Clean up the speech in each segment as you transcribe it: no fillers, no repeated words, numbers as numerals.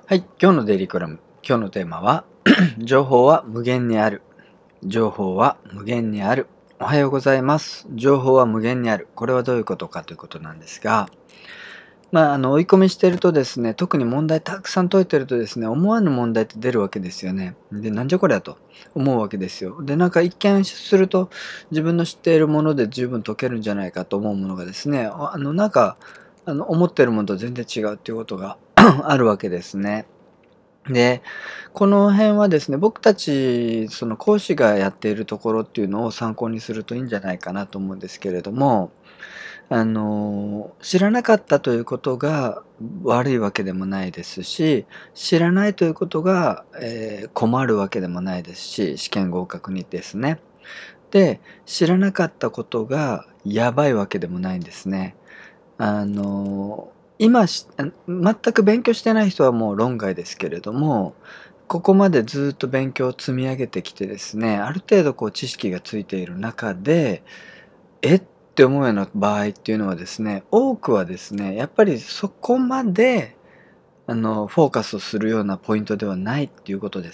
はい、今日のデイリーコラム。今日のテーマは情報は無限にある。情報は無限にある。おはようございます。情報は無限にある。これはどういうことかということなんですが、追い込みしてるとですね、特に問題たくさん解いてるとですね、思わぬ問題って出るわけですよね。で、なんじゃこりゃと思うわけですよ。で、なんか一見すると自分の知っているもので十分解けるんじゃないかと思うものがですね、思ってるものと全然違うっていうことがあるわけですね。で、この辺はですね、僕たちその講師がやっているところっていうのを参考にするといいんじゃないかなと思うんですけれども、知らなかったということが悪いわけでもないですし、知らないということが、困るわけでもないですし、試験合格にですね。で、知らなかったことがやばいわけでもないんですね。あの、全く勉強してない人はもう論外ですけれども、ここまでずっと勉強を積み上げてきてですね、ある程度こう知識がついている中で、って思うような場合っていうのはですね、多くはですね、やっぱりそこまでフォーカスをするようなポイントではないっていうことです。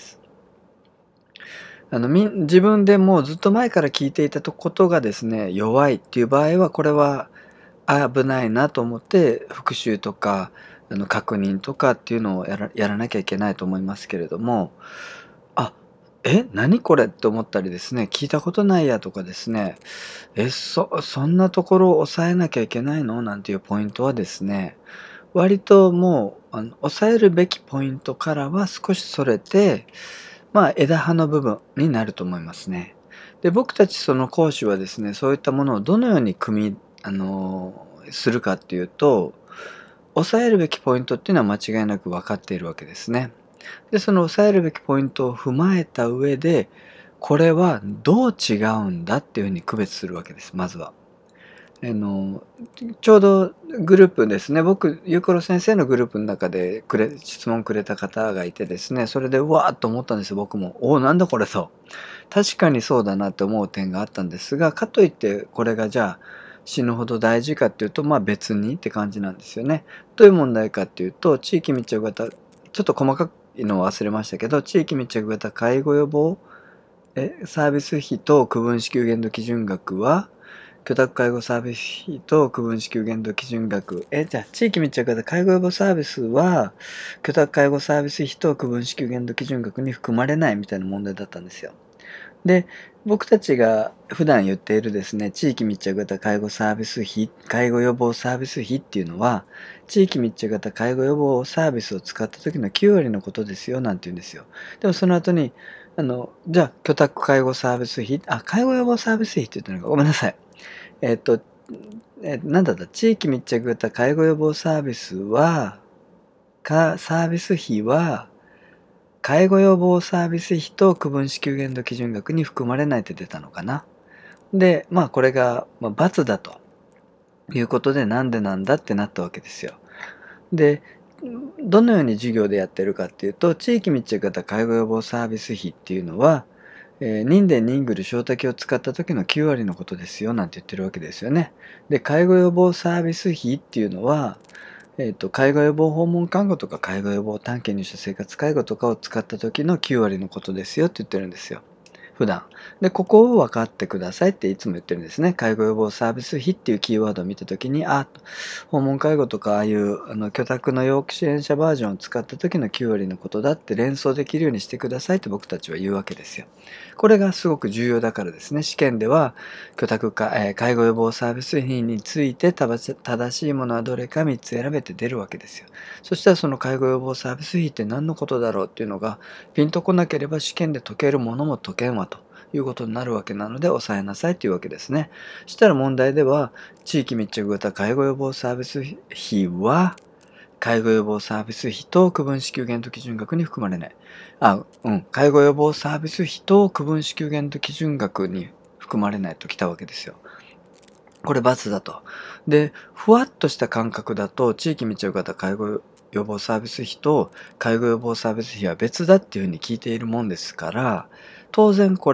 自分でもうずっと前から聞いていたことがですね、弱いっていう場合は、これは危ないなと思って復習とか確認とかっていうのをやらなきゃいけないと思いますけれども、あ、何これって思ったりですね、聞いたことないやとかですね、そんなところを抑えなきゃいけないのなんていうポイントはですね、割ともう抑えるべきポイントからは少しそれて、枝葉の部分になると思いますね。で、僕たちその講師はですね、そういったものをどのようにするかっていうと、抑えるべきポイントっていうのは間違いなく分かっているわけですね。で、その抑えるべきポイントを踏まえた上で、これはどう違うんだっていうふうに区別するわけです、まずは。あの、ちょうどグループですね、僕、ゆうころ先生のグループの中で質問くれた方がいてですね、それでうわーっと思ったんですよ、僕も。なんだこれと。確かにそうだなって思う点があったんですが、かといってこれがじゃあ死ぬほど大事かっていうと、別にって感じなんですよね。どういう問題かっていうと、地域密着型、ちょっと細かいのを忘れましたけど、地域密着型介護予防サービス費と区分支給限度基準額は、居宅介護サービス費と区分支給限度基準額。じゃあ、地域密着型介護予防サービスは、居宅介護サービス費と区分支給限度基準額に含まれないみたいな問題だったんですよ。で、僕たちが普段言っているですね、地域密着型介護サービス費、介護予防サービス費っていうのは、地域密着型介護予防サービスを使った時の9割のことですよ、なんて言うんですよ。でもその後に、じゃあ、居宅介護サービス費、介護予防サービス費って言ったのか、ごめんなさい。えっと、なんだった、地域密着型介護予防サービスは、サービス費は、介護予防サービス費と区分支給限度基準額に含まれないって出たのかな。で、これが、×だということで、なんでなんだってなったわけですよ。で、どのように授業でやってるかっていうと、地域密着型介護予防サービス費っていうのは、人電ニングル小滝を使った時の9割のことですよなんて言ってるわけですよね。で、介護予防サービス費っていうのは、介護予防訪問看護とか介護予防短期入所生活介護とかを使った時の9割のことですよって言ってるんですよ。普段。で、ここを分かってくださいっていつも言ってるんですね。介護予防サービス費っていうキーワードを見たときに、訪問介護とかああいう居宅の要支援者バージョンを使った時の9割のことだって連想できるようにしてくださいって僕たちは言うわけですよ。これがすごく重要だからですね。試験では居宅か、介護予防サービス費について正しいものはどれか3つ選べて出るわけですよ。そしたらその介護予防サービス費って何のことだろうっていうのがピンとこなければ試験で解けるものも解けんわということになるわけなので抑えなさいというわけですね。そしたら問題では地域密着型介護予防サービス費は介護予防サービス費と区分支給限度基準額に含まれない。介護予防サービス費と区分支給限度基準額に含まれないときたわけですよ。これ×だと。で、ふわっとした感覚だと地域密着型介護予防サービス費と介護予防サービス費は別だっていうふうに聞いているもんですから、当然これ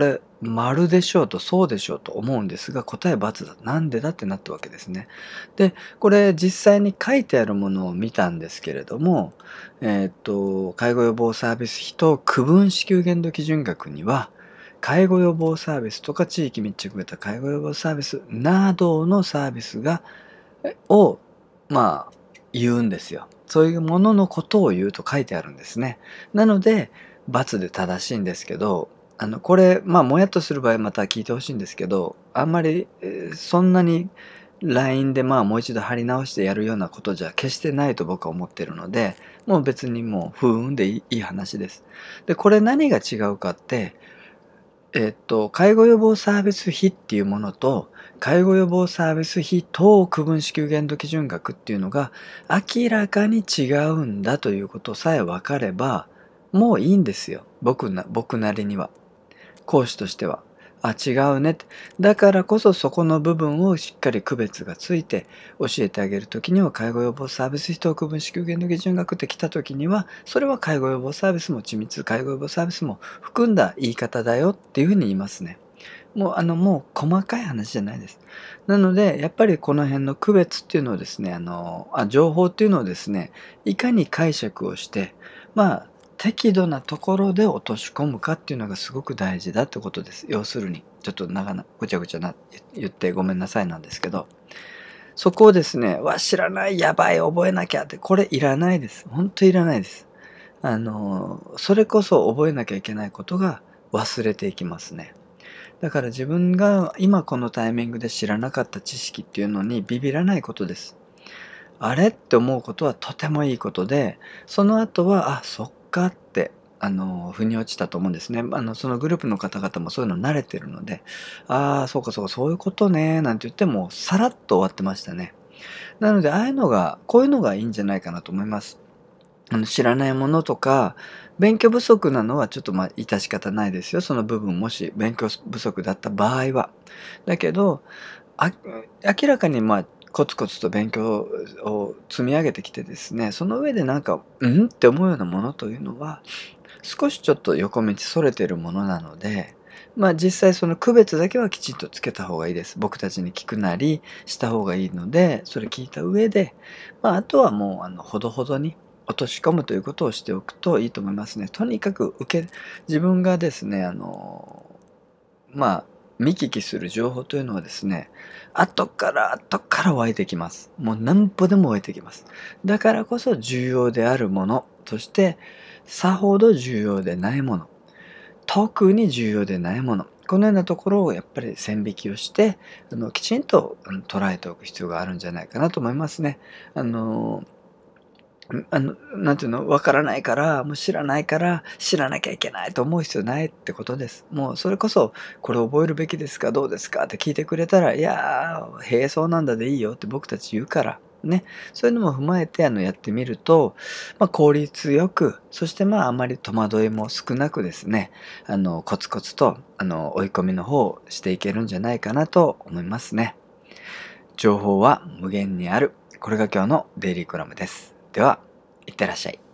丸でしょうとそうでしょうと思うんですが、答え×だ。なんでだってなったわけですね。で、これ実際に書いてあるものを見たんですけれども、介護予防サービス費と区分支給限度基準額には、介護予防サービスとか地域密着型介護予防サービスなどのサービスを、言うんですよ。そういうもののことを言うと書いてあるんですね。なので、×で正しいんですけど、これ、もやっとする場合また聞いてほしいんですけど、あんまり、そんなに LINE でもう一度貼り直してやるようなことじゃ決してないと僕は思ってるので、もう別にもう不運でいい話です。で、これ何が違うかって、介護予防サービス費っていうものと、介護予防サービス費等区分支給限度基準額っていうのが明らかに違うんだということさえ分かれば、もういいんですよ。僕なりには。講師としては。あ、違うねって。だからこそそこの部分をしっかり区別がついて教えてあげるときには介護予防サービス費等区分支給限度基準額って来たときには、それは介護予防サービスも緻密介護予防サービスも含んだ言い方だよっていうふうに言いますね。もう細かい話じゃないです。なので、やっぱりこの辺の区別っていうのをですね、情報っていうのをですね、いかに解釈をして、まあ、適度なところで落とし込むかっていうのがすごく大事だってことです。要するに、ちょっとごちゃごちゃ言ってごめんなさいなんですけど、そこをですね、知らない、やばい、覚えなきゃって、これいらないです。本当いらないです。それこそ覚えなきゃいけないことが忘れていきますね。だから自分が今このタイミングで知らなかった知識っていうのにビビらないことです。あれって思うことはとてもいいことで、その後は、あ、そっかって、腑に落ちたと思うんですね。そのグループの方々もそういうの慣れてるので、ああ、そうかそうか、そういうことね、なんて言っても、さらっと終わってましたね。なので、こういうのがいいんじゃないかなと思います。知らないものとか、勉強不足なのはちょっと致し方ないですよ。その部分もし勉強不足だった場合は。だけど、あ明らかにコツコツと勉強を積み上げてきてですね、その上で「うん？」って思うようなものというのは、少しちょっと横道それてるものなので、実際その区別だけはきちんとつけた方がいいです。僕たちに聞くなりした方がいいので、それ聞いた上で、あとはもうほどほどに落とし込むということをしておくといいと思いますね。とにかく自分がですね、まあ、見聞きする情報というのはですね、後から湧いてきます。もう何歩でも湧いてきます。だからこそ重要であるもの、そしてさほど重要でないもの、特に重要でないもの、このようなところをやっぱり線引きをして、きちんと捉えておく必要があるんじゃないかなと思いますね。あのなんていうの、わからないから、もう知らないから、知らなきゃいけないと思う必要ないってことです。もうそれこそ、これ覚えるべきですか、どうですかって聞いてくれたら、いやー、へえ、そうなんだでいいよって僕たち言うから、ね。そういうのも踏まえて、やってみると、効率よく、そしてあまり戸惑いも少なくですね、コツコツと、追い込みの方をしていけるんじゃないかなと思いますね。情報は無限にある。これが今日のデイリーコラムです。では、いってらっしゃい。